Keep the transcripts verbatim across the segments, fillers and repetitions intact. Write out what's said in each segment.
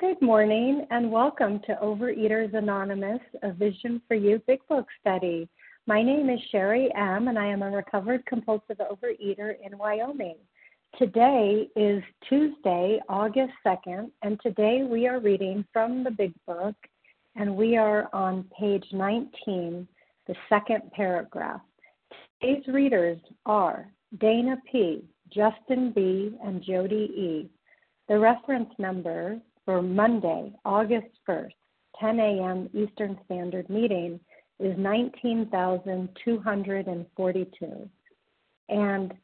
Good morning and welcome to Overeaters Anonymous, a Vision for You Big Book study. My name is Sherry M. and I am a recovered compulsive overeater in Wyoming. Today is Tuesday, August second, and today we are reading from the Big Book, and we are on page nineteen, the second paragraph. Today's readers are Dana P., Justin B., and Jody E. The reference number for Monday, August first, ten a.m. Eastern Standard Meeting is nineteen thousand two hundred forty-two. And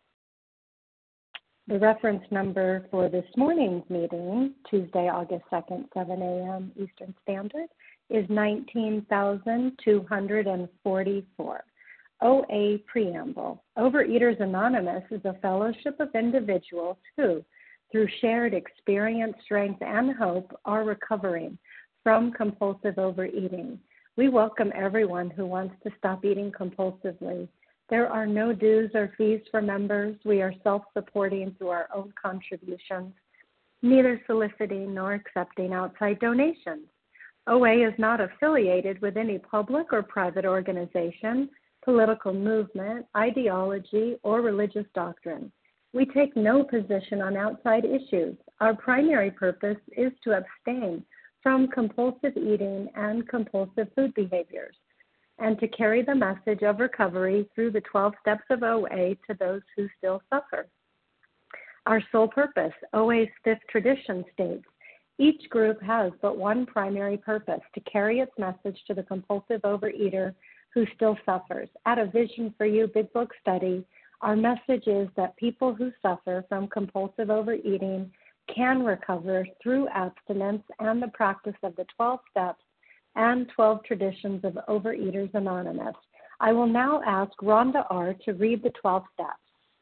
the reference number for this morning's meeting, Tuesday, August second, seven a.m. Eastern Standard, is nineteen thousand two hundred forty-four. O A Preamble. Overeaters Anonymous is a fellowship of individuals who, through shared experience, strength, and hope, are recovering from compulsive overeating. We welcome everyone who wants to stop eating compulsively. There are no dues or fees for members. We are self-supporting through our own contributions, neither soliciting nor accepting outside donations. O A is not affiliated with any public or private organization, political movement, ideology, or religious doctrine. We take no position on outside issues. Our primary purpose is to abstain from compulsive eating and compulsive food behaviors, and to carry the message of recovery through the twelve steps of O A to those who still suffer. Our sole purpose, O A's fifth tradition states, each group has but one primary purpose, to carry its message to the compulsive overeater who still suffers. At a Vision for You Big Book study, our message is that people who suffer from compulsive overeating can recover through abstinence and the practice of the twelve steps and twelve traditions of Overeaters Anonymous. I will now ask Rhonda R. to read the twelve steps.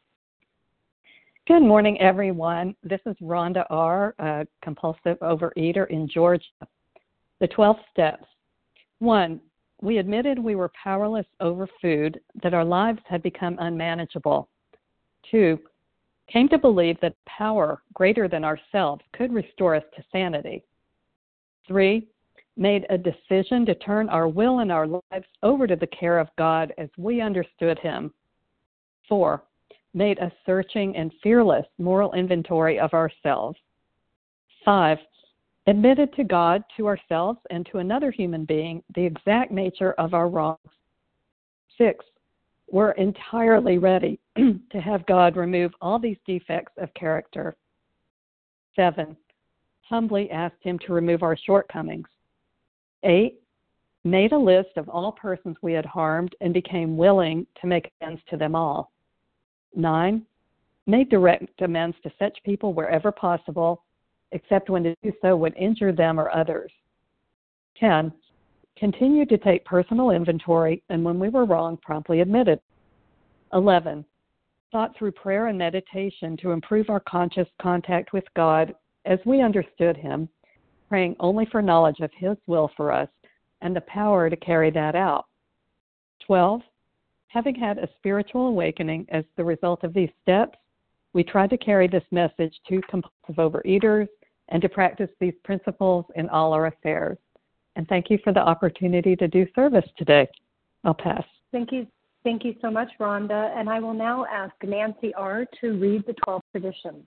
Good morning, everyone. This is Rhonda R., a compulsive overeater in Georgia. The twelve steps. One, we admitted we were powerless over food, that our lives had become unmanageable. Two, came to believe that power greater than ourselves could restore us to sanity. Three, made a decision to turn our will and our lives over to the care of God as we understood Him. Four, made a searching and fearless moral inventory of ourselves. Five, admitted to God, to ourselves, and to another human being the exact nature of our wrongs. Six, we're entirely ready to have God remove all these defects of character. Seven, humbly asked Him to remove our shortcomings. Eight, made a list of all persons we had harmed and became willing to make amends to them all. Nine, made direct amends to such people wherever possible, except when to do so would injure them or others. Ten, continued to take personal inventory, and when we were wrong, promptly admitted. Eleven, thought through prayer and meditation to improve our conscious contact with God as we understood Him, praying only for knowledge of His will for us and the power to carry that out. Twelve, having had a spiritual awakening as the result of these steps, we tried to carry this message to compulsive overeaters and to practice these principles in all our affairs. And thank you for the opportunity to do service today. I'll pass. Thank you. Thank you so much, Rhonda. And I will now ask Nancy R. to read the twelve traditions.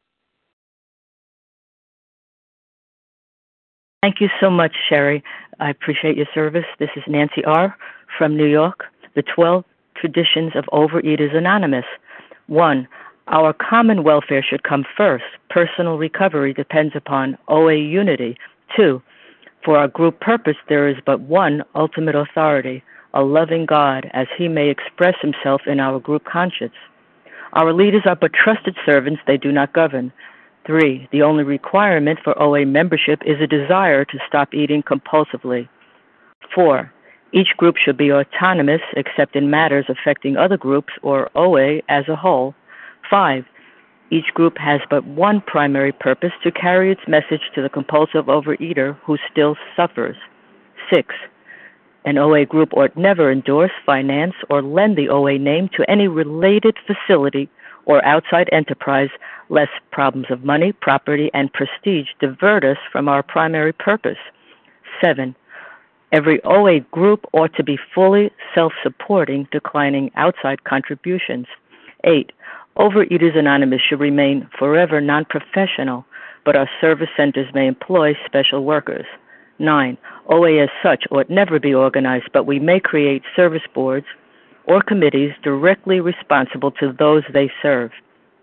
Thank you so much, Sherry. I appreciate your service. This is Nancy R. from New York. The twelve traditions of Overeaters Anonymous. One, our common welfare should come first. Personal recovery depends upon O A unity. Two, for our group purpose, there is but one ultimate authority, a loving God, as He may express Himself in our group conscience. Our leaders are but trusted servants, they do not govern. Three, the only requirement for O A membership is a desire to stop eating compulsively. Four, each group should be autonomous except in matters affecting other groups or O A as a whole. Five, each group has but one primary purpose, to carry its message to the compulsive overeater who still suffers. Six, an O A group ought never endorse, finance, or lend the O A name to any related facility or outside enterprise, lest problems of money, property, and prestige divert us from our primary purpose. Seven, every O A group ought to be fully self-supporting, declining outside contributions. Eight, Overeaters Anonymous should remain forever non-professional, but our service centers may employ special workers. Nine, O A as such ought never be organized, but we may create service boards or committees directly responsible to those they serve.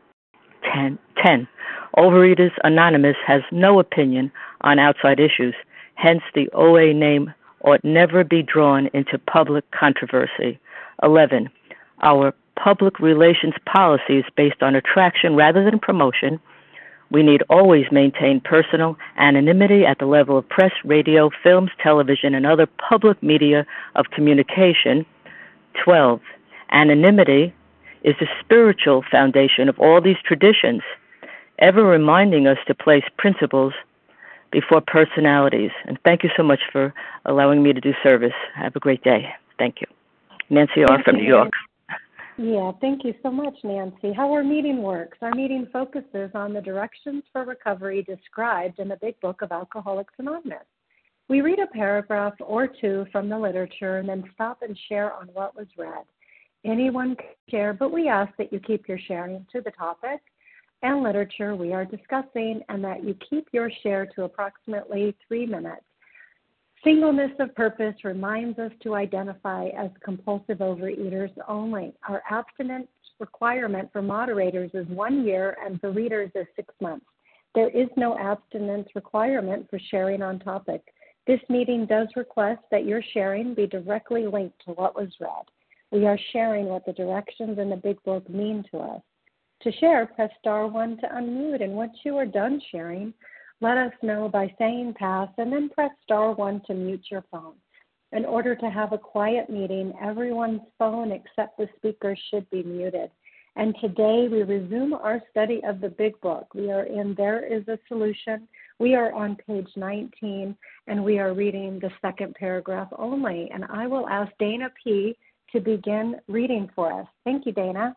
Ten, ten, Overeaters Anonymous has no opinion on outside issues, hence the O A name ought never be drawn into public controversy. Eleven, our public relations policy is based on attraction rather than promotion. We need always maintain personal anonymity at the level of press, radio, films, television, and other public media of communication. Twelve, anonymity is the spiritual foundation of all these traditions, ever reminding us to place principles before personalities. And thank you so much for allowing me to do service. Have a great day. Thank you. Nancy R. from New York. Yeah, thank you so much, Nancy. How our meeting works. Our meeting focuses on the directions for recovery described in the Big Book of Alcoholics Anonymous. We read a paragraph or two from the literature and then stop and share on what was read. Anyone can share, but we ask that you keep your sharing to the topic and literature we are discussing and that you keep your share to approximately three minutes. Singleness of purpose reminds us to identify as compulsive overeaters only. Our abstinence requirement for moderators is one year and for readers is six months. There is no abstinence requirement for sharing on topic. This meeting does request that your sharing be directly linked to what was read. We are sharing what the directions in the Big Book mean to us. To share, press star one to unmute, and once you are done sharing, let us know by saying pass, and then press star one to mute your phone. In order to have a quiet meeting, everyone's phone except the speaker should be muted. And today we resume our study of the Big Book. We are in There is a Solution. We are on page nineteen, and we are reading the second paragraph only. And I will ask Dana P. to begin reading for us. Thank you, Dana.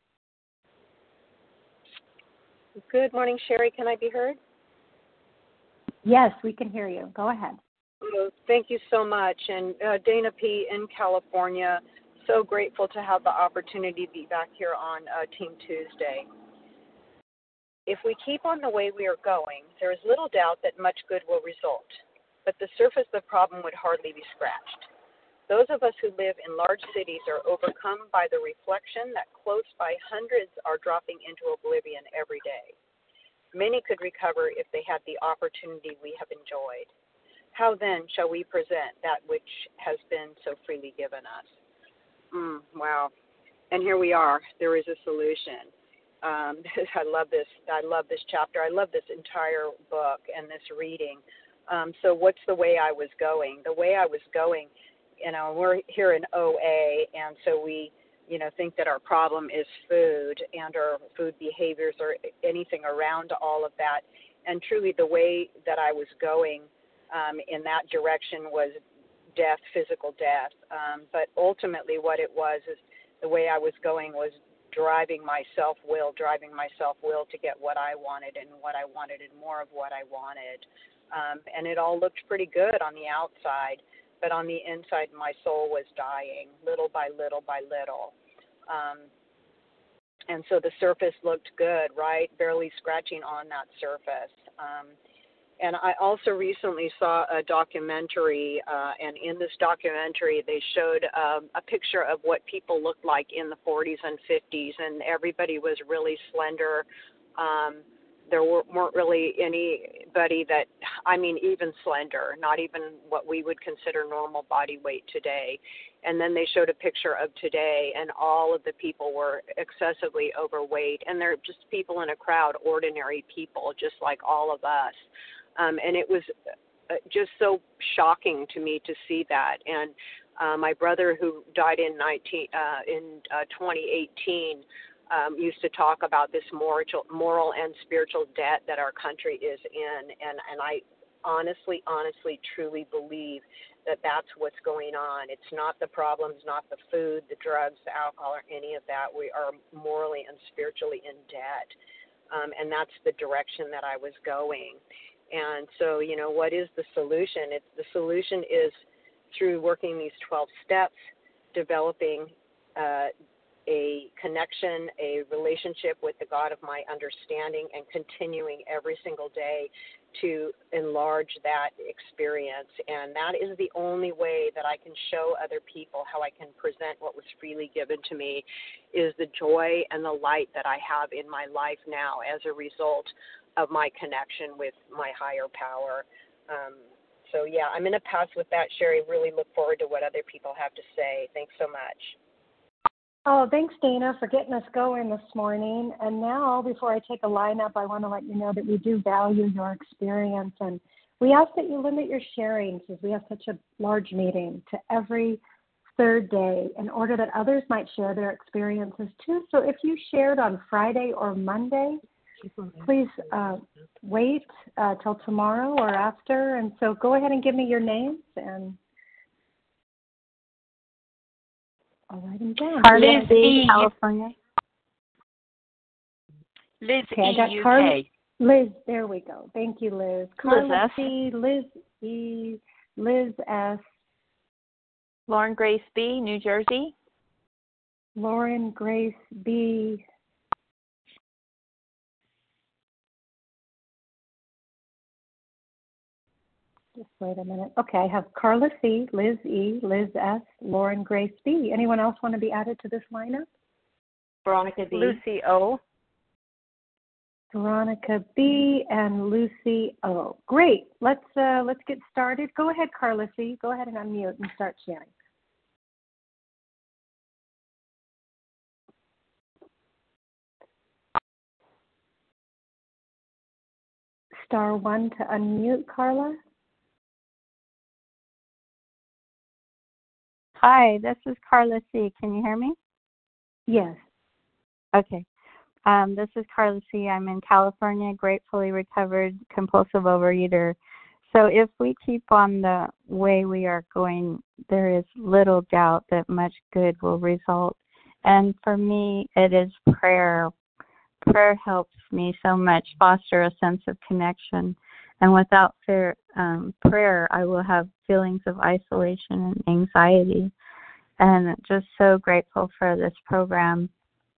Good morning, Sherry. Can I be heard? Yes, we can hear you. Go ahead. Oh, thank you so much. And uh, Dana P. in California, so grateful to have the opportunity to be back here on uh, Team Tuesday. If we keep on the way we are going, there is little doubt that much good will result, but the surface of the problem would hardly be scratched. Those of us who live in large cities are overcome by the reflection that close by hundreds are dropping into oblivion every day. Many could recover if they had the opportunity we have enjoyed. How then shall we present that which has been so freely given us? Mm, wow. And here we are. There is a solution. Um, I love this. I love this chapter. I love this entire book and this reading. Um, so what's the way I was going? The way I was going, you know, we're here in O A, and so we you know, think that our problem is food and our food behaviors or anything around all of that. And truly the way that I was going um, in that direction was death, physical death. Um, but ultimately what it was is the way I was going was driving my self-will, driving my self-will to get what I wanted and what I wanted and more of what I wanted. Um, and it all looked pretty good on the outside. But on the inside, my soul was dying, little by little by little. Um, and so the surface looked good, right? Barely scratching on that surface. Um, and I also recently saw a documentary, uh, and in this documentary, they showed um, a picture of what people looked like in the forties and fifties, and everybody was really slender. Um, There weren't really anybody that, I mean, even slender, not even what we would consider normal body weight today. And then they showed a picture of today, and all of the people were excessively overweight. And they're just people in a crowd, ordinary people, just like all of us. Um, and it was just so shocking to me to see that. And uh, my brother, who died in nineteen uh, in uh, twenty eighteen, Um, used to talk about this moral, moral and spiritual debt that our country is in, and, and I honestly, honestly, truly believe that that's what's going on. It's not the problems, not the food, the drugs, the alcohol, or any of that. We are morally and spiritually in debt. Um, and that's the direction that I was going. And so, you know, what is the solution? It's, the solution is through working these twelve steps, developing uh, a connection, a relationship with the God of my understanding, and continuing every single day to enlarge that experience. And that is the only way that I can show other people how I can present what was freely given to me, is the joy and the light that I have in my life now as a result of my connection with my higher power. Um, so, yeah, I'm going to pass with that, Sherry. Really look forward to what other people have to say. Thanks so much. Oh, thanks, Dana, for getting us going this morning. And now, before I take a lineup, I want to let you know that we do value your experience. And we ask that you limit your sharing, because we have such a large meeting, to every third day in order that others might share their experiences too. So if you shared on Friday or Monday, please uh, wait uh, till tomorrow or after. And so go ahead and give me your names, and I'll write them down. Liz E, California. Liz okay, E, I got U K. Car- Liz, there we go. Thank you, Liz. Carla Liz S. C, Liz E, Liz S. Lauren Grace B, New Jersey. Lauren Grace B. Just wait a minute. Okay, I have Carla C, Liz E, Liz S, Lauren Grace B. Anyone else want to be added to this lineup? Veronica B. Lucy O. Veronica B and Lucy O. Great. Let's uh, let's get started. Go ahead, Carla C. Go ahead and unmute and start sharing. Star one to unmute, Carla. Hi, this is Carla C. Can you hear me? Yes. Okay. Um, this is Carla C. I'm in California, gratefully recovered compulsive overeater. So if we keep on the way we are going, there is little doubt that much good will result. And for me, it is prayer. Prayer helps me so much foster a sense of connection. And without fear, um, prayer, I will have feelings of isolation and anxiety. And just so grateful for this program.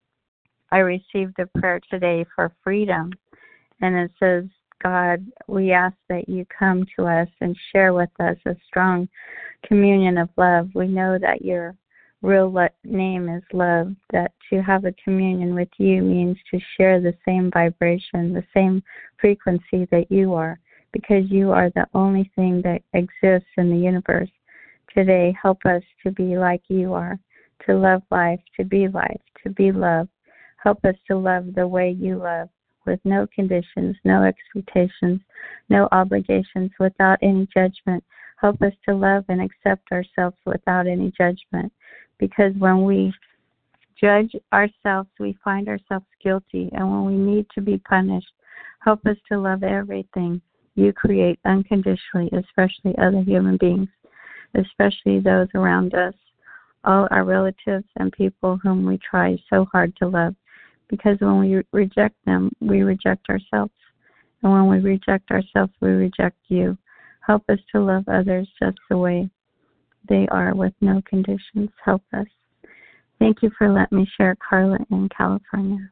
I received a prayer today for freedom. And it says, God, we ask that you come to us and share with us a strong communion of love. We know that your real le- name is love, that to have a communion with you means to share the same vibration, the same frequency that you are, because you are the only thing that exists in the universe. Today, help us to be like you are, to love life, to be life, to be love. Help us to love the way you love, with no conditions, no expectations, no obligations, without any judgment. Help us to love and accept ourselves without any judgment. Because when we judge ourselves, we find ourselves guilty. And when we need to be punished, help us to love everything you create unconditionally, especially other human beings, especially those around us, all our relatives and people whom we try so hard to love. Because when we reject them, we reject ourselves. And when we reject ourselves, we reject you. Help us to love others just the way they are, with no conditions. Help us. Thank you for letting me share, Carla in California.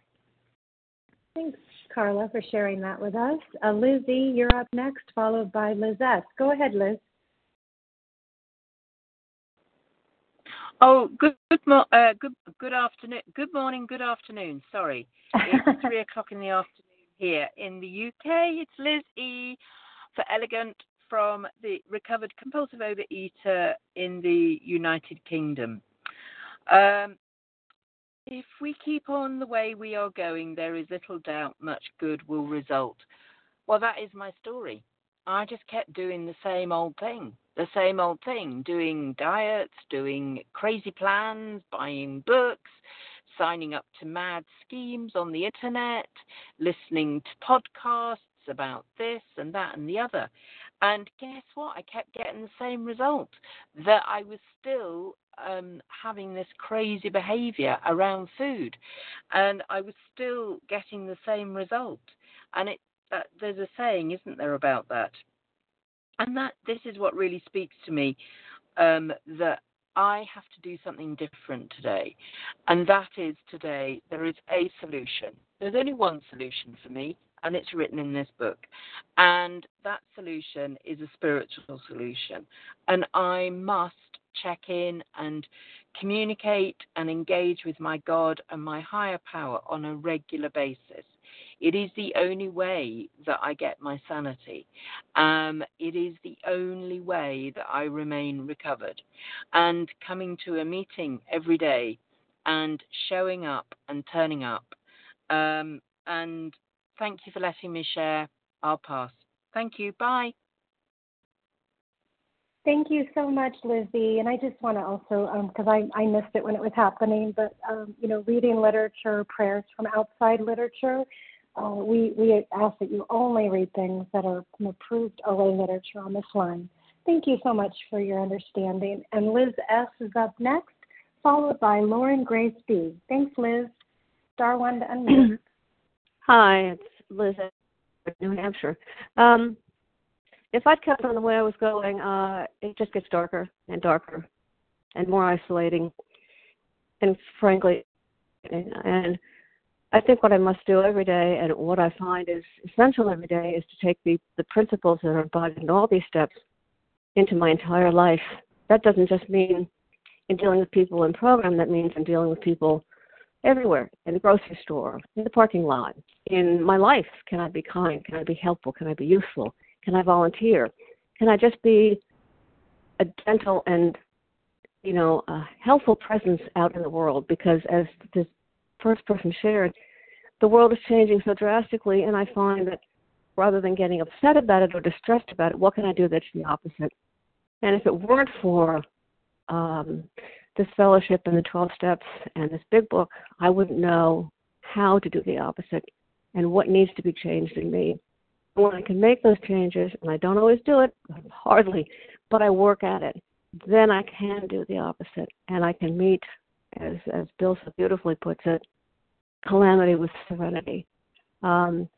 Thanks, Carla, for sharing that with us. Uh, Lizzie, you're up next, followed by Liz S. Go ahead, Liz. Oh, good, good, mo- uh, good, good afternoon. Good morning. Good afternoon. Sorry, it's three o'clock in the afternoon here in the U K. It's Liz E. for Elegant from the Recovered Compulsive Overeater in the United Kingdom. Um, if we keep on the way we are going, there is little doubt much good will result. Well, that is my story. I just kept doing the same old thing, the same old thing, doing diets, doing crazy plans, buying books, signing up to mad schemes on the internet, listening to podcasts about this and that and the other. And guess what? I kept getting the same result, that I was still um, having this crazy behavior around food, and I was still getting the same result. And it uh, there's a saying, isn't there, about that? And that this is what really speaks to me, um, that I have to do something different today. And that is today, there is a solution. There's only one solution for me, and it's written in this book. And that solution is a spiritual solution. And I must check in and communicate and engage with my God and my higher power on a regular basis. It is the only way that I get my sanity. Um, it is the only way that I remain recovered. And coming to a meeting every day and showing up and turning up. Um, and thank you for letting me share. I'll pass. Thank you. Bye. Thank you so much, Lizzie. And I just want to also, because um, I, I missed it when it was happening, but, um, you know, reading literature, prayers from outside literature, uh, we, we ask that you only read things that are from approved O A literature on this line. Thank you so much for your understanding. And Liz S. is up next, followed by Lauren Grace B. Thanks, Liz. Star one to unmute. Hi, it's Liz S. New Hampshire. Um, If I'd kept on the way I was going, uh, it just gets darker and darker and more isolating. And frankly, and I think what I must do every day and what I find is essential every day is to take the, the principles that are embodied in all these steps into my entire life. That doesn't just mean in dealing with people in program. That means in dealing with people everywhere, in the grocery store, in the parking lot, in my life. Can I be kind? Can I be helpful? Can I be useful? Can I volunteer? Can I just be a gentle and, you know, a helpful presence out in the world? Because as this first person shared, the world is changing so drastically, and I find that rather than getting upset about it or distressed about it, what can I do that's the opposite? And if it weren't for um, this fellowship and the twelve steps and this big book, I wouldn't know how to do the opposite and what needs to be changed in me. When I can make those changes, and I don't always do it, hardly, but I work at it, then I can do the opposite, and I can meet, as as Bill so beautifully puts it, calamity with serenity. Um,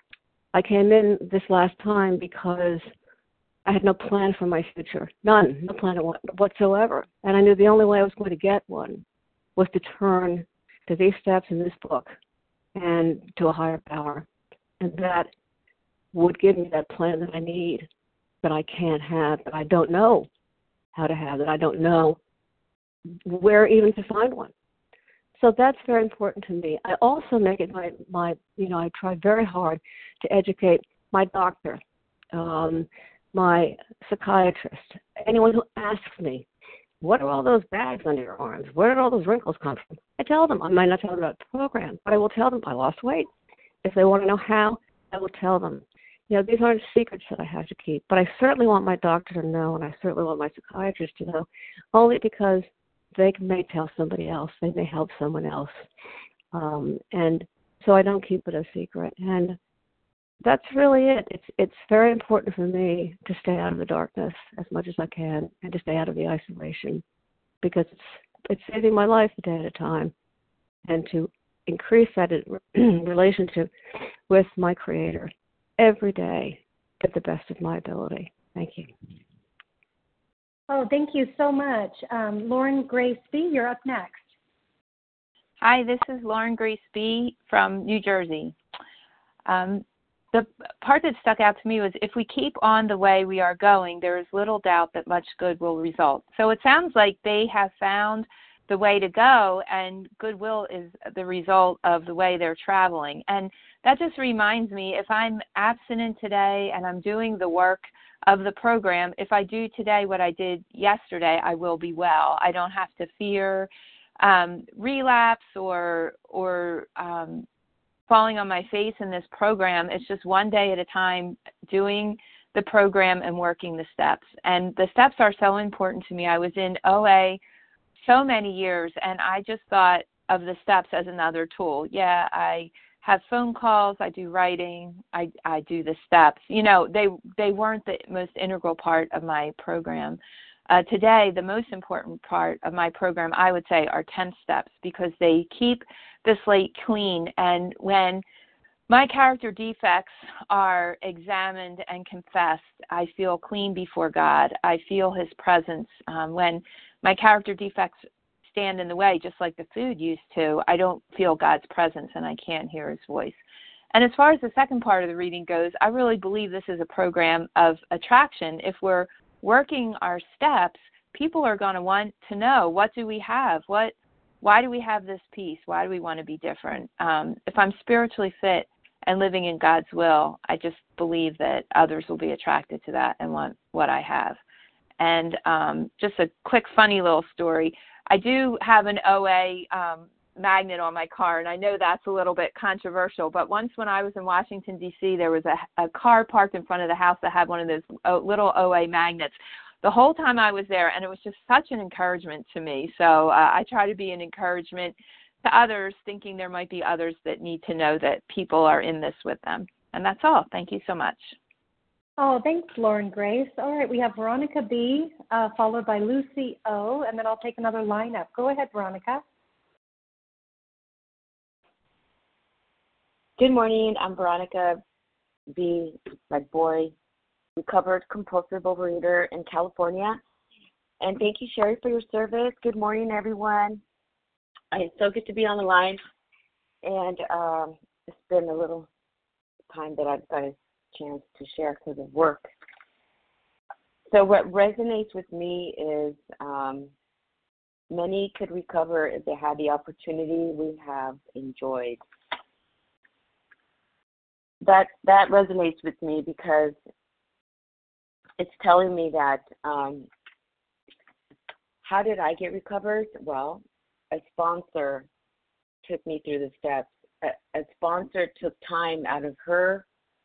I came in this last time because I had no plan for my future, none, no plan whatsoever, and I knew the only way I was going to get one was to turn to these steps in this book and to a higher power, and that would give me that plan that I need, that I can't have, that I don't know how to have, that I don't know where even to find one. So that's very important to me. I also make it my, my you know, I try very hard to educate my doctor, um, my psychiatrist, anyone who asks me, what are all those bags under your arms? Where did all those wrinkles come from? I tell them. I might not tell them about the program, but I will tell them I lost weight. If they want to know how, I will tell them. You know, these aren't secrets that I have to keep, but I certainly want my doctor to know, and I certainly want my psychiatrist to know, only because they may tell somebody else, they may help someone else, um, and so I don't keep it a secret. And that's really it. It's it's very important for me to stay out of the darkness as much as I can, and to stay out of the isolation, because it's it's saving my life a day at a time, and to increase that relationship with my Creator every day to the best of my ability. Thank you. Oh, thank you so much. Um, Lauren Grace B., you're up next. Hi, this is Lauren Grace B. from New Jersey. Um, the part that stuck out to me was if we keep on the way we are going, there is little doubt that much good will result. So it sounds like they have found the way to go, and goodwill is the result of the way they're traveling. And that just reminds me, if I'm abstinent today and I'm doing the work of the program, if I do today what I did yesterday, I will be well. I don't have to fear um, relapse or or um, falling on my face in this program. It's just one day at a time doing the program and working the steps. And the steps are so important to me. I was in O A so many years, and I just thought of the steps as another tool. Yeah, I have phone calls, I do writing, I, I do the steps. You know, they they weren't the most integral part of my program. Uh, today, the most important part of my program, I would say, are ten steps, because they keep the slate clean. And when my character defects are examined and confessed, I feel clean before God. I feel his presence. Um, when my character defects stand in the way, just like the food used to, I don't feel God's presence and I can't hear his voice. And as far as the second part of the reading goes, I really believe this is a program of attraction. If we're working our steps, people are going to want to know, what do we have? What, why do we have this peace? Why do we want to be different? Um, if I'm spiritually fit and living in God's will, I just believe that others will be attracted to that and want what I have. And um, just a quick, funny little story. I do have an O A um, magnet on my car, and I know that's a little bit controversial, but once when I was in Washington, D C, there was a, a car parked in front of the house that had one of those uh, little O A magnets the whole time I was there, and it was just such an encouragement to me. So uh, I try to be an encouragement to others, thinking there might be others that need to know that people are in this with them. And that's all. Thank you so much. Oh, thanks, Lauren Grace. All right, we have Veronica B., uh, followed by Lucy O., and then I'll take another lineup. Go ahead, Veronica. Good morning. I'm Veronica B., like boy, recovered compulsive overeater in California. And thank you, Sherry, for your service. Good morning, everyone. It's so good to be on the line. And um, it's been a little time that I've got a chance to share because of work. So what resonates with me is um, many could recover if they had the opportunity we have enjoyed. That that resonates with me because it's telling me that um, how did I get recovered? Well, a sponsor took me through the steps. A, a sponsor took time out of her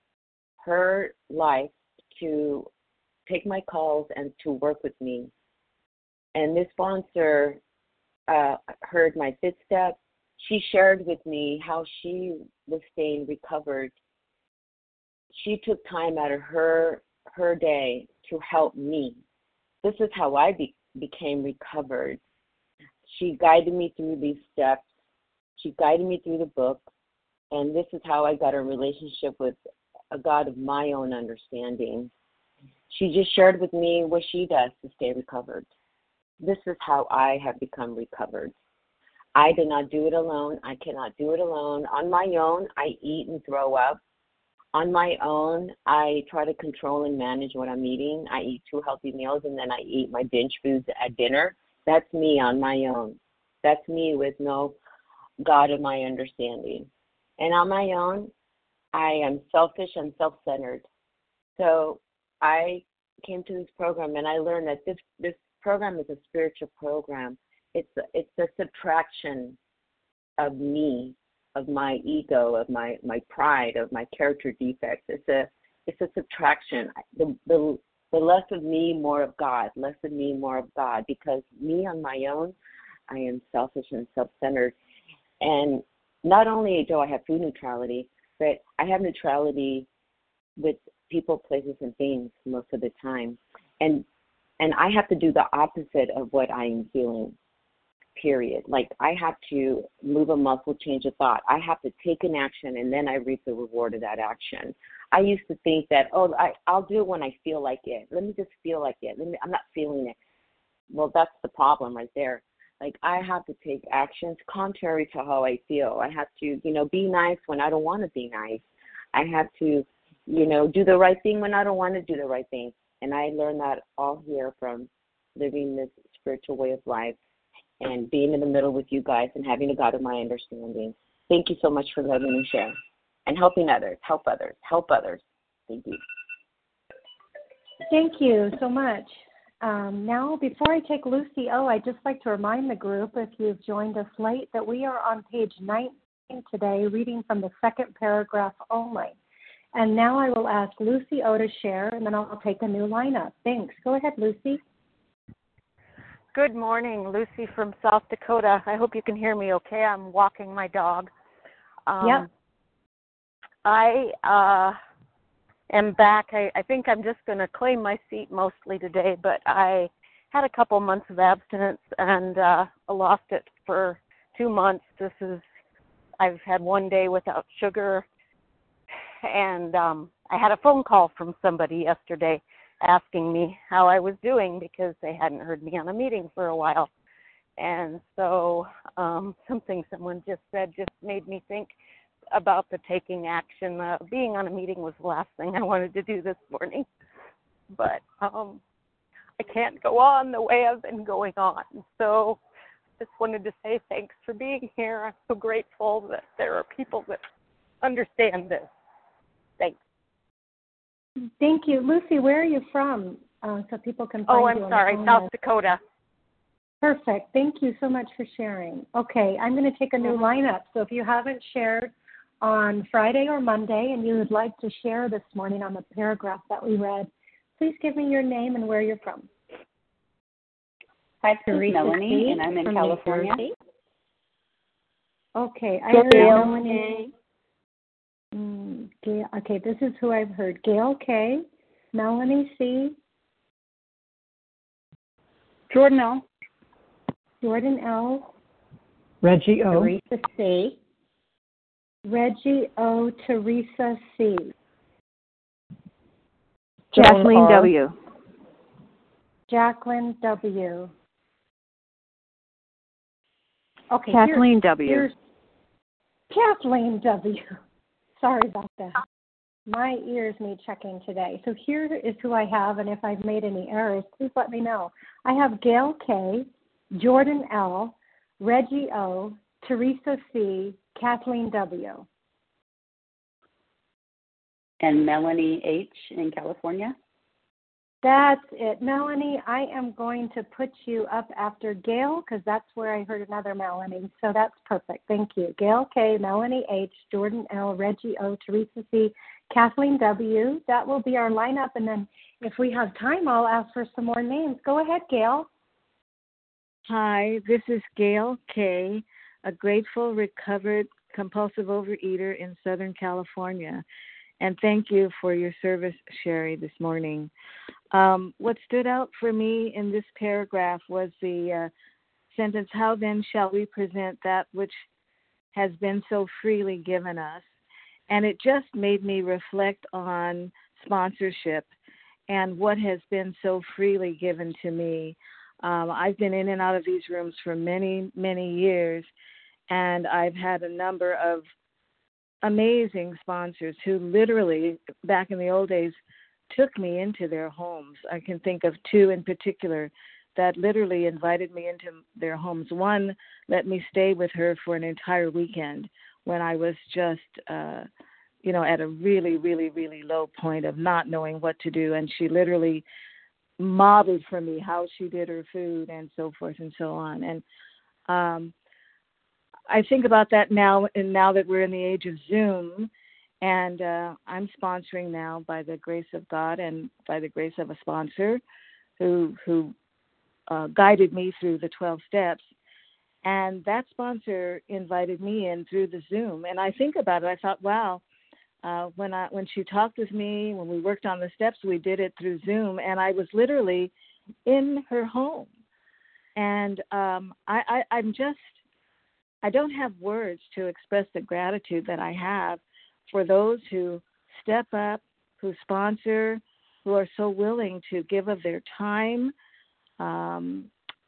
her life to take my calls and to work with me. And this sponsor uh, heard my fifth step. She shared with me how she was staying recovered. She took time out of her her day to help me. This is how I be, became recovered. She guided me through these steps. She guided me through the book. And this is how I got a relationship with a God of my own understanding. She just shared with me what she does to stay recovered. This is how I have become recovered. I did not do it alone. I cannot do it alone. On my own, I eat and throw up. On my own, I try to control and manage what I'm eating. I eat two healthy meals, and then I eat my binge foods at dinner. That's me on my own. That's me with no God of my understanding. And on my own, I am selfish and self-centered. So I came to this program, and I learned that this, this program is a spiritual program. It's a, it's a subtraction of me, of my ego, of my, my pride, of my character defects. It's a it's a subtraction. The, the the less of me, more of God. Less of me, more of God. Because me on my own, I am selfish and self-centered. And not only do I have food neutrality, but I have neutrality with people, places, and things most of the time. And and I have to do the opposite of what I'm feeling. Period. Like I have to move a muscle, change a thought. I have to take an action, and then I reap the reward of that action. I used to think that, oh, I, I'll do it when I feel like it. Let me just feel like it. Let me, I'm not feeling it. Well, that's the problem right there. Like I have to take actions contrary to how I feel. I have to, you know, be nice when I don't want to be nice. I have to, you know, do the right thing when I don't want to do the right thing. And I learned that all here from living this spiritual way of life and being in the middle with you guys and having a God of my understanding. Thank you so much for letting me share and helping others, help others, help others. Thank you. Thank you so much. Um, now, before I take Lucy O, I'd just like to remind the group, if you've joined us late, that we are on page nineteen today, reading from the second paragraph only. And now I will ask Lucy O to share, and then I'll take a new lineup. Thanks. Go ahead, Lucy. Good morning, Lucy from South Dakota. I hope you can hear me okay. I'm walking my dog. Um, yep. I uh, am back. I, I think I'm just going to claim my seat mostly today, but I had a couple months of abstinence and uh, lost it for two months. This is, I've had one day without sugar, and um, I had a phone call from somebody yesterday asking me how I was doing because they hadn't heard me on a meeting for a while. And so um, something someone just said just made me think about the taking action. Uh, being on a meeting was the last thing I wanted to do this morning. But um, I can't go on the way I've been going on. So just wanted to say thanks for being here. I'm so grateful that there are people that understand this. Thanks. Thank you. Lucy, where are you from? Uh, so people can find oh, you. I'm on sorry, the South Dakota. Perfect. Thank you so much for sharing. Okay, I'm going to take a new lineup. So if you haven't shared on Friday or Monday and you would like to share this morning on the paragraph that we read, please give me your name and where you're from. Hi, this is Melanie, and I'm in California. Okay, I Gail heard Melanie. Mm, Gail, okay, this is who I've heard. Gail K, Melanie C, Jordan L, Jordan L, Reggie O, Teresa C, Reggie O, Teresa C, Kathleen W, Jacqueline W. Okay, Kathleen here, W. Here's Kathleen W. Sorry about that. My ears need checking today. So here is who I have, and if I've made any errors, please let me know. I have Gail K, Jordan L, Reggie O, Teresa C, Kathleen W. And Melanie H in California. That's it. Melanie, I am going to put you up after Gail because that's where I heard another Melanie. So that's perfect. Thank you. Gail K, Melanie H, Jordan L, Reggie O, Teresa C, Kathleen W. That will be our lineup. And then if we have time, I'll ask for some more names. Go ahead, Gail. Hi, this is Gail K, a grateful, recovered, compulsive overeater in Southern California. And thank you for your service, Sherry, this morning. Um, what stood out for me in this paragraph was the uh, sentence, how then shall we present that which has been so freely given us? And it just made me reflect on sponsorship and what has been so freely given to me. Um, I've been in and out of these rooms for many, many years, and I've had a number of amazing sponsors who literally, back in the old days, took me into their homes. I can think of two in particular that literally invited me into their homes. One let me stay with her for an entire weekend when I was just, uh, you know, at a really, really, really low point of not knowing what to do. And she literally modeled for me how she did her food and so forth and so on. And um, I think about that now, and now that we're in the age of Zoom, and uh, I'm sponsoring now by the grace of God and by the grace of a sponsor who who uh, guided me through the twelve steps. And that sponsor invited me in through the Zoom. And I think about it, I thought, wow, uh, when I when she talked with me, when we worked on the steps, we did it through Zoom, and I was literally in her home. And um, I, I, I'm just, I don't have words to express the gratitude that I have for those who step up, who sponsor, who are so willing to give of their time, um,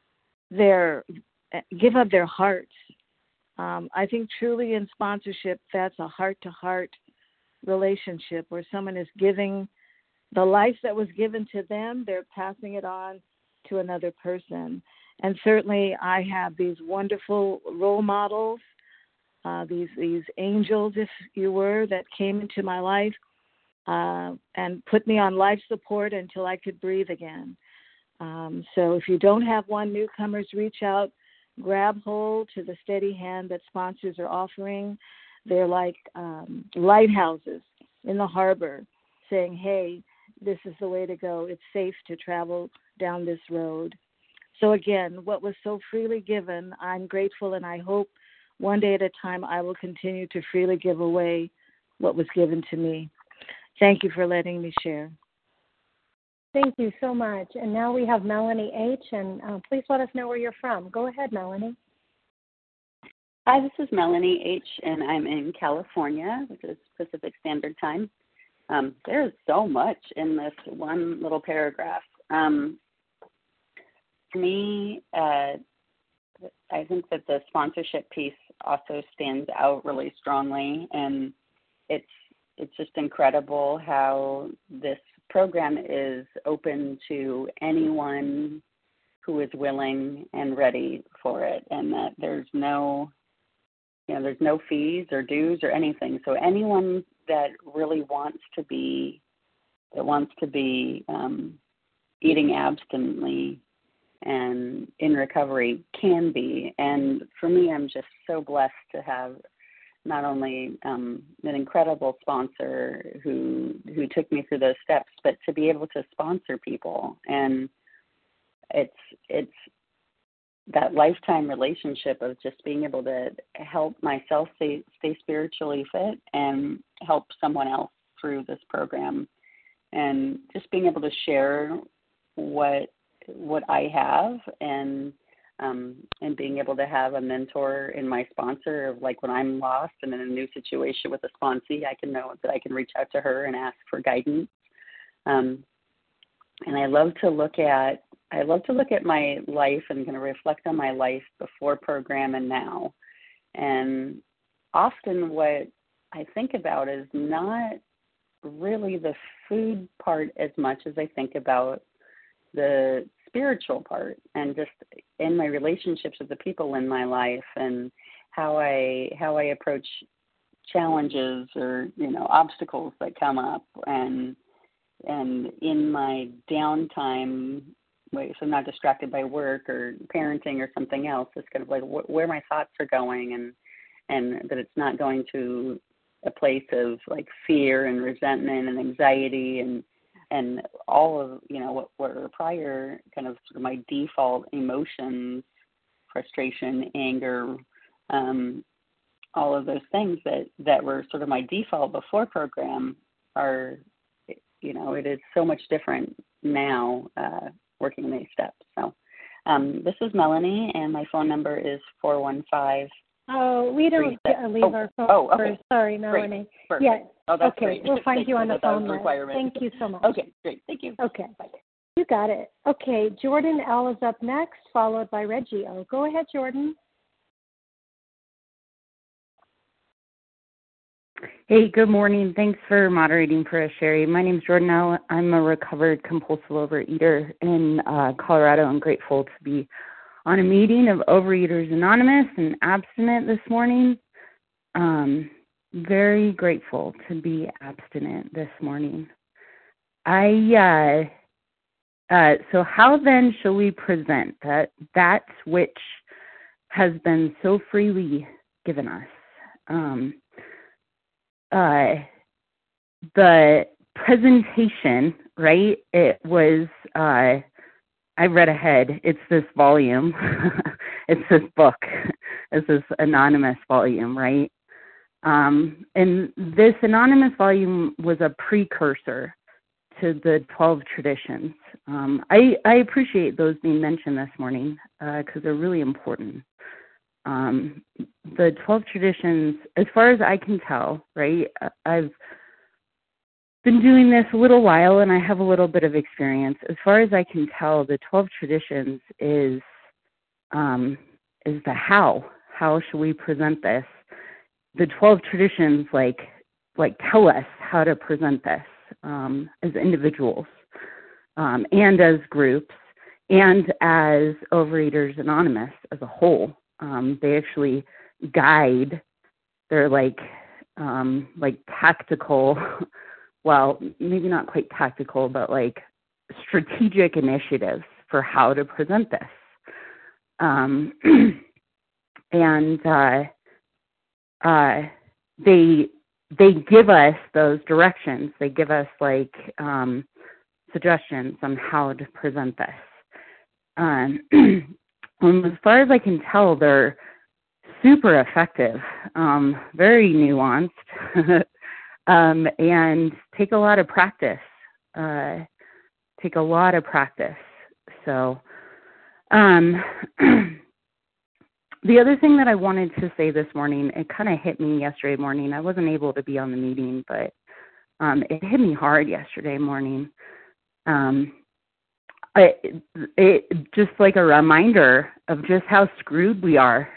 their give of their hearts. Um, I think truly in sponsorship, that's a heart-to-heart relationship where someone is giving the life that was given to them, they're passing it on to another person. And certainly I have these wonderful role models, Uh, these these angels, if you were, that came into my life uh, and put me on life support until I could breathe again. Um, so if you don't have one, newcomers, reach out, grab hold to the steady hand that sponsors are offering. They're like um, lighthouses in the harbor saying, hey, this is the way to go. It's safe to travel down this road. So again, what was so freely given, I'm grateful, and I hope one day at a time I will continue to freely give away what was given to me. Thank you for letting me share. Thank you so much. And now we have Melanie H., and uh, please let us know where you're from. Go ahead, Melanie. Hi, this is Melanie H., and I'm in California, which is Pacific Standard Time. Um, there's so much in this one little paragraph. Um, for me, uh, I think that the sponsorship piece also stands out really strongly, and it's it's just incredible how this program is open to anyone who is willing and ready for it, and that there's no, you know, there's no fees or dues or anything. So anyone that really wants to be, that wants to be um, eating abstinently and in recovery can be. And for me, I'm just so blessed to have not only um, an incredible sponsor who who took me through those steps, but to be able to sponsor people. And it's it's that lifetime relationship of just being able to help myself stay, stay spiritually fit and help someone else through this program. And just being able to share what what I have, and um, and being able to have a mentor in my sponsor of, like, when I'm lost and in a new situation with a sponsee, I can know that I can reach out to her and ask for guidance. Um, and I love to look at I love to look at my life and kind of reflect on my life before program and now. And often what I think about is not really the food part as much as I think about the spiritual part, and just in my relationships with the people in my life, and how I how I approach challenges or, you know, obstacles that come up, and and in my downtime, so I'm not distracted by work or parenting or something else. It's kind of like wh- where my thoughts are going, and and that it's not going to a place of like fear and resentment and anxiety and and all of, you know, what were prior kind of sort of my default emotions, frustration, anger, um, all of those things that, that were sort of my default before program are, you know, it is so much different now uh, working these steps. So um, this is Melanie, and my phone number is four one five. Oh, we don't uh, leave oh, our phone oh, okay. first. Sorry, Melanie. Great. Yeah. Oh, that's okay, great. we'll find Thank you on the phone then. Requirement. Thank you so much. Okay, great. Thank you. Okay. Bye. You got it. Okay, Jordan L. is up next, followed by Reggie O. Go ahead, Jordan. Hey, good morning. Thanks for moderating for us, Sherry. My name is Jordan L. I'm a recovered compulsive overeater in uh, Colorado. I'm grateful to be on a meeting of Overeaters Anonymous and abstinent this morning. Um, very grateful to be abstinent this morning. I uh, uh, so how then shall we present that that which has been so freely given us? Um, uh, the presentation, right? It was. Uh, I read ahead. It's this volume. It's this book. It's this anonymous volume, right? Um, and this anonymous volume was a precursor to the twelve traditions. Um, I, I appreciate those being mentioned this morning because uh, they're really important. Um, the twelve traditions, as far as I can tell, right, I've been doing this a little while and I have a little bit of experience. As far as I can tell, the twelve traditions is um, is the how. How should we present this? The twelve traditions like like tell us how to present this um, as individuals um, and as groups and as Overeaters Anonymous as a whole. Um, they actually guide. They're like um, like tactical. Well, maybe not quite tactical, but like strategic initiatives for how to present this. Um, and uh, uh, they they give us those directions. They give us like um, suggestions on how to present this. Um, and as far as I can tell, they're super effective, um, very nuanced. um, and take a lot of practice. Uh, take a lot of practice. So um, the other thing that I wanted to say this morning, it kind of hit me yesterday morning. I wasn't able to be on the meeting, but um, it hit me hard yesterday morning. Um, it, it just like a reminder of just how screwed we are.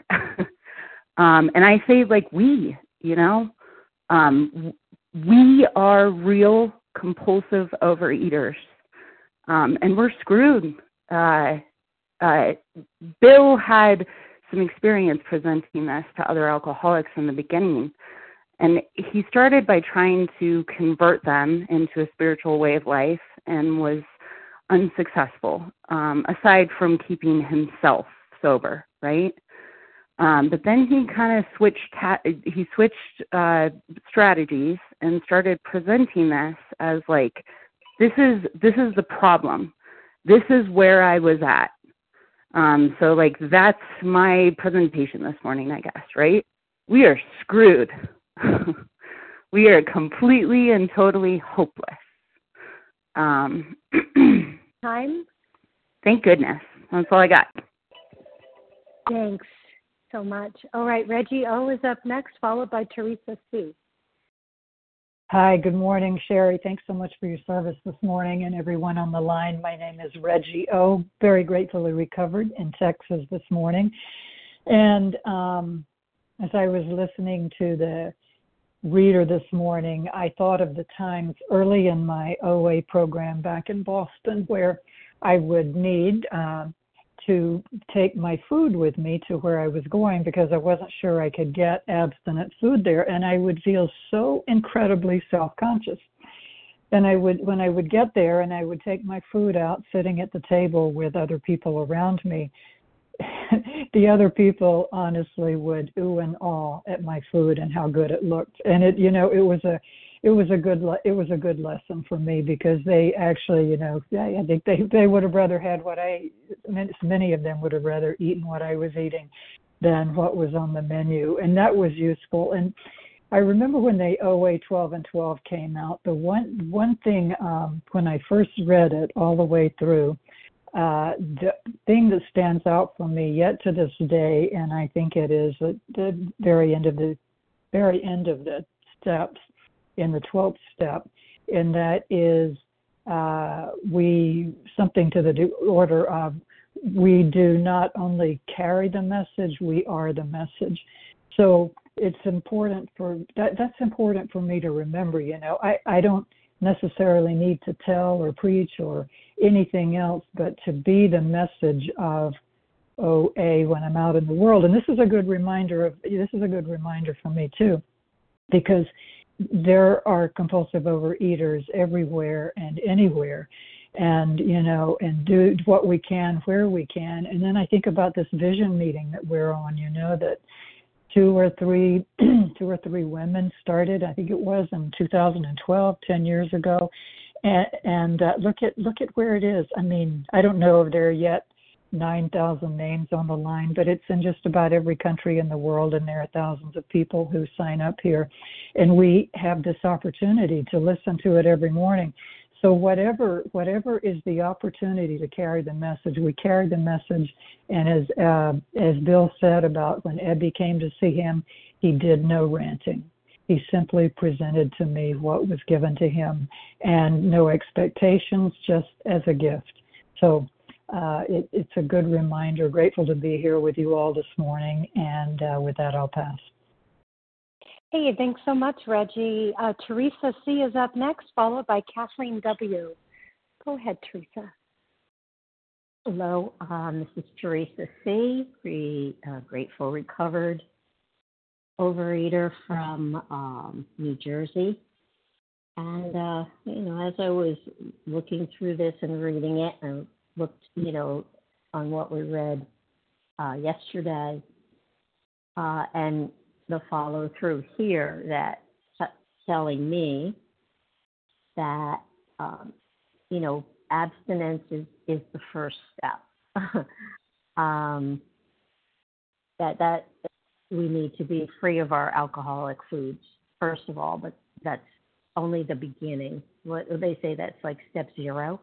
um, and I say like we, you know, um, we are real compulsive overeaters, um, and we're screwed. Uh, uh, Bill had some experience presenting this to other alcoholics in the beginning, and he started by trying to convert them into a spiritual way of life and was unsuccessful, um, aside from keeping himself sober, right? Um, but then he kind of switched, ta- he switched uh, strategies and started presenting this as like, this is this is the problem. This is where I was at. Um, so like that's my presentation this morning, I guess, right? We are screwed. We are completely and totally hopeless. Um, Time? Thank goodness. That's all I got. Thanks so much. All right, Reggie O is up next, followed by Teresa C. Hi, good morning, Sherry. Thanks so much for your service this morning and everyone on the line. My name is Reggie O, very gratefully recovered in Texas this morning. And um, as I was listening to the reader this morning, I thought of the times early in my O A program back in Boston where I would need uh, to take my food with me to where I was going because I wasn't sure I could get abstinent food there, and I would feel so incredibly self-conscious. And I would, when I would get there and I would take my food out sitting at the table with other people around me, the other people honestly would ooh and awe at my food and how good it looked. And it, you know, it was a, it was a good, le- it was a good lesson for me because they actually, you know, I think they, they would have rather had what I, many of them would have rather eaten what I was eating than what was on the menu. And that was useful. And I remember when the O A twelve and twelve came out, the one, one thing, um, when I first read it all the way through, Uh, the thing that stands out for me yet to this day, and I think it is at the very end of the very end of the steps in the twelfth step, and that is uh, we something to the order of we do not only carry the message, we are the message. So it's important for that. That's important for me to remember. You know, I I don't necessarily need to tell or preach or anything else, but to be the message of O A when I'm out in the world. And this is a good reminder of this is a good reminder for me too, because there are compulsive overeaters everywhere and anywhere, and you know, and do what we can where we can. And then I think about this vision meeting that we're on. You know that. Two or three, two or three women started. I think it was in two thousand twelve, ten years ago, and, and uh, look at look at where it is. I mean, I don't know if there are yet nine thousand names on the line, but it's in just about every country in the world, and there are thousands of people who sign up here, and we have this opportunity to listen to it every morning. So whatever whatever is the opportunity to carry the message, we carry the message. And as uh, as Bill said about when Ebby came to see him, he did no ranting. He simply presented to me what was given to him, and no expectations, just as a gift. So uh, it, it's a good reminder. Grateful to be here with you all this morning. And uh, with that, I'll pass. Hey, thanks so much, Reggie. Uh, Teresa C is up next, followed by Kathleen W. Go ahead, Teresa. Hello, um, this is Teresa C., re, uh, grateful recovered overeater from um, New Jersey. And, uh, you know, as I was looking through this and reading it and looked, you know, on what we read uh, yesterday uh, and the follow through here that t- telling me that, um, you know, abstinence is, is the first step. um, that that we need to be free of our alcoholic foods, first of all, but that's only the beginning. What they say that's like step zero,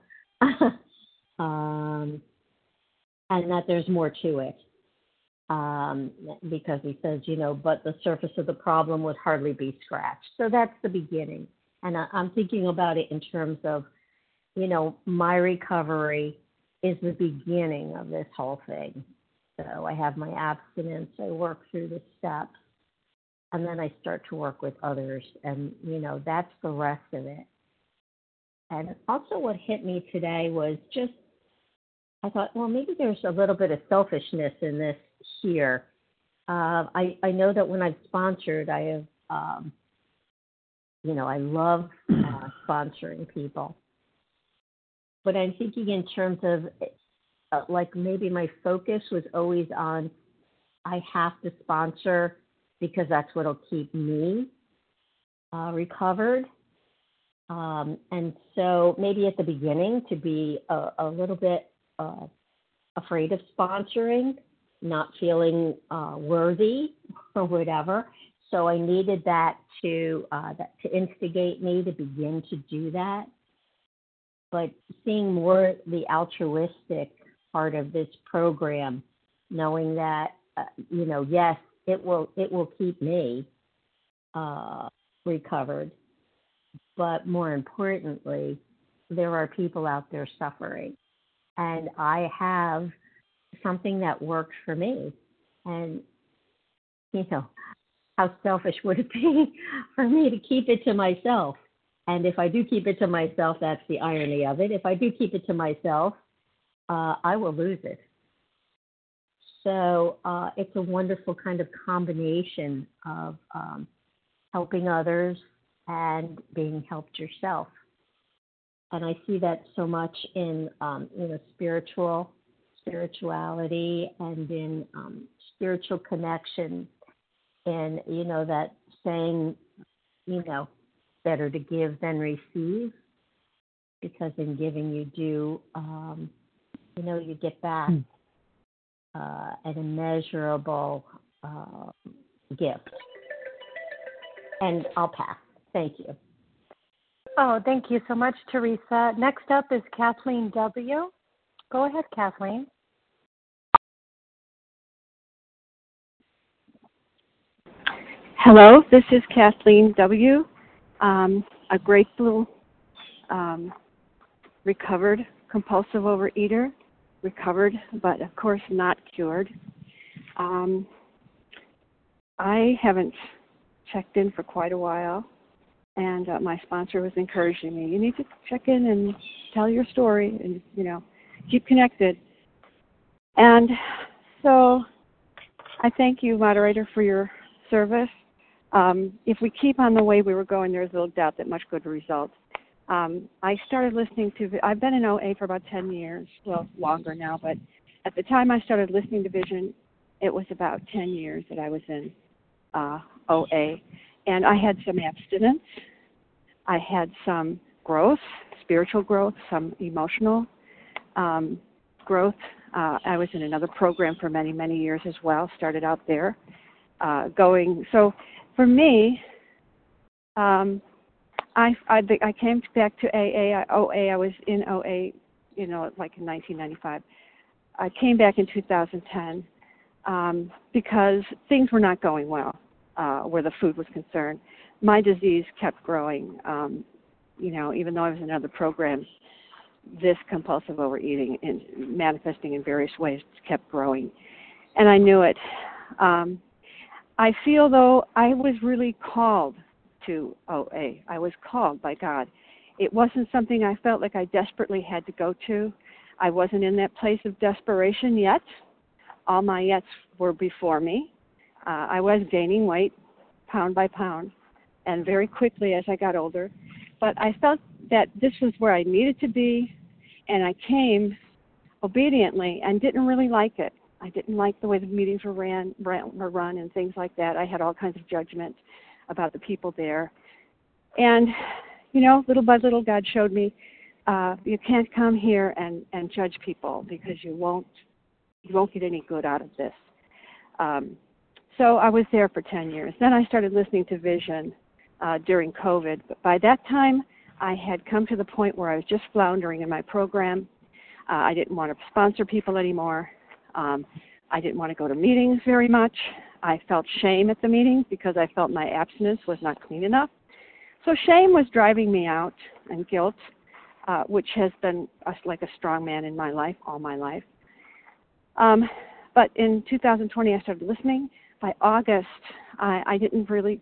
um, and that there's more to it. Um, because he says, you know, but the surface of the problem would hardly be scratched. So that's the beginning. And I, I'm thinking about it in terms of, you know, my recovery is the beginning of this whole thing. So I have my abstinence, I work through the steps, and then I start to work with others. And, you know, that's the rest of it. And also what hit me today was just, I thought, well, maybe there's a little bit of selfishness in this here. Uh, I, I know that when I've sponsored, I have, um, you know, I love uh, sponsoring people. But I'm thinking in terms of, uh, like, maybe my focus was always on, I have to sponsor because that's what'll keep me uh, recovered. Um, and so maybe at the beginning to be a, a little bit uh, afraid of sponsoring, not feeling uh, worthy or whatever. So I needed that to uh, that to instigate me to begin to do that. But seeing more the altruistic part of this program, knowing that uh, you know, yes, it will it will keep me uh, recovered, but more importantly, there are people out there suffering, and I have something that works for me. And, you know, how selfish would it be for me to keep it to myself? And if I do keep it to myself, that's the irony of it. If I do keep it to myself, uh, I will lose it. So uh, it's a wonderful kind of combination of um, helping others and being helped yourself. And I see that so much in, um, you know, spiritual spirituality and in um, spiritual connection, and, you know, that saying, you know, better to give than receive, because in giving you do, um, you know, you get back uh, an immeasurable uh, gift. And I'll pass. Thank you. Oh, thank you so much, Teresa. Next up is Kathleen W. Go ahead, Kathleen. Hello, this is Kathleen W., um, a grateful, um, recovered compulsive overeater, recovered, but of course not cured. Um, I haven't checked in for quite a while, and uh, my sponsor was encouraging me, you need to check in and tell your story and, you know, keep connected. And so I thank you, moderator, for your service. Um, if we keep on the way we were going, there's little doubt that much good results. Um, I started listening to, I've been in O A for about ten years, well, longer now, but at the time I started listening to Vision, it was about ten years that I was in uh, O A. And I had some abstinence. I had some growth, spiritual growth, some emotional um, growth. Uh, I was in another program for many, many years as well, started out there uh, going, so for me, um, I, I I came back to A A, O A. I was in O A, you know, like in nineteen ninety-five. I came back in two thousand ten um, because things were not going well uh, where the food was concerned. My disease kept growing. Um, you know, even though I was in other programs, this compulsive overeating and manifesting in various ways kept growing, and I knew it. Um, I feel, though, I was really called to O A. I was called by God. It wasn't something I felt like I desperately had to go to. I wasn't in that place of desperation yet. All my yets were before me. Uh, I was gaining weight pound by pound, and very quickly as I got older. But I felt that this was where I needed to be, and I came obediently and didn't really like it. I didn't like the way the meetings were ran, ran, were run and things like that. I had all kinds of judgment about the people there. And, you know, little by little, God showed me, uh, you can't come here and, and judge people because you won't you won't get any good out of this. Um, so I was there for ten years. Then I started listening to Vision uh, during COVID. But by that time, I had come to the point where I was just floundering in my program. Uh, I didn't want to sponsor people anymore. Um, I didn't want to go to meetings very much. I felt shame at the meetings because I felt my abstinence was not clean enough. So shame was driving me out, and guilt, uh, which has been a, like a strong man in my life all my life. Um, but in two thousand twenty, I started listening. By August, I, I didn't really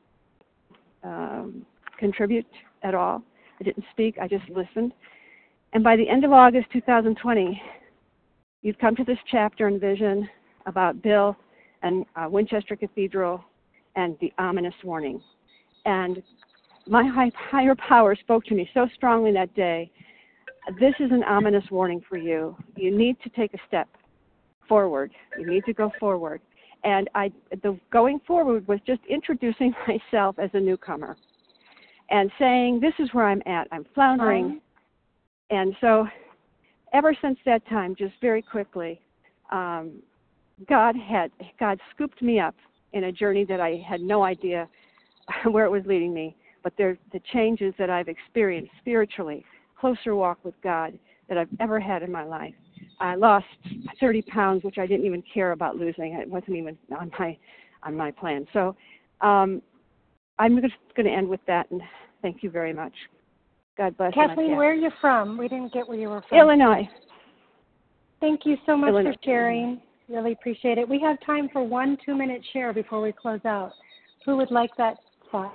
um, contribute at all. I didn't speak. I just listened. And by the end of August two thousand twenty, you've come to this chapter in Vision about Bill and uh, Winchester Cathedral and the ominous warning. And my high, higher power spoke to me so strongly that day. This is an ominous warning for you. You need to take a step forward. You need to go forward. And I, the going forward was just introducing myself as a newcomer and saying, this is where I'm at. I'm floundering. Um. And so ever since that time, just very quickly, um, God had God scooped me up in a journey that I had no idea where it was leading me. But there, the changes that I've experienced spiritually, closer walk with God that I've ever had in my life. I lost thirty pounds, which I didn't even care about losing. It wasn't even on my on my plan. So um, I'm just going to end with that, and thank you very much. God bless you. Kathleen, where are you from? We didn't get where you were from. Illinois. Thank you so much Illinois. for sharing. Really appreciate it. We have time for one two-minute share before we close out. Who would like that spot?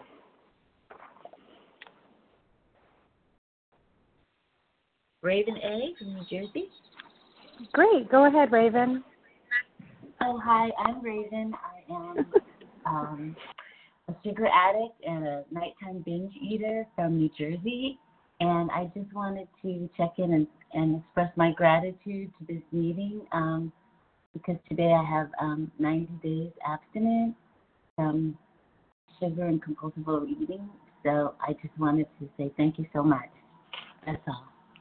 Raven A. from New Jersey. Great. Go ahead, Raven. Oh, hi. I'm Raven. I am um, a sugar addict and a nighttime binge eater from New Jersey. And I just wanted to check in and, and express my gratitude to this meeting um, because today I have um, ninety days abstinence from sugar and compulsive overeating. So I just wanted to say thank you so much. That's all.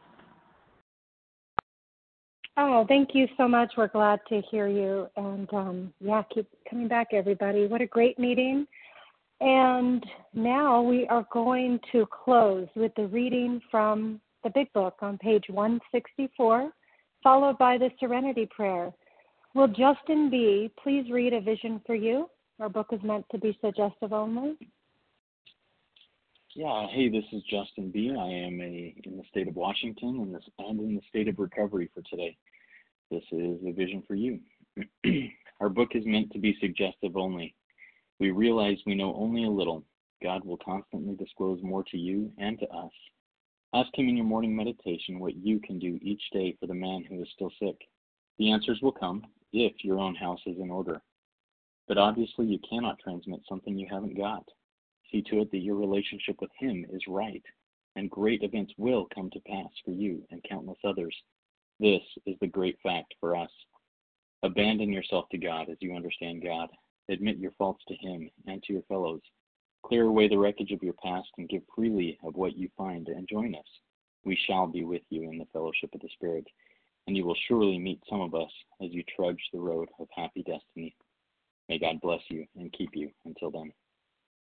Oh, thank you so much. We're glad to hear you. And um, yeah, keep coming back, everybody. What a great meeting. And now we are going to close with the reading from the Big Book on page one sixty-four, followed by the Serenity Prayer. Will Justin B. please read A Vision for You? Our book is meant to be suggestive only. Yeah, hey, this is Justin B. I am a, in the state of Washington and, this, and in the state of recovery for today. This is A Vision for You. Our book is meant to be suggestive only. We realize we know only a little. God will constantly disclose more to you and to us. Ask Him in your morning meditation what you can do each day for the man who is still sick. The answers will come if your own house is in order. But obviously you cannot transmit something you haven't got. See to it that your relationship with Him is right, and great events will come to pass for you and countless others. This is the great fact for us. Abandon yourself to God as you understand God. Admit your faults to Him and to your fellows. Clear away the wreckage of your past and give freely of what you find and join us. We shall be with you in the fellowship of the Spirit, and you will surely meet some of us as you trudge the road of happy destiny. May God bless you and keep you until then.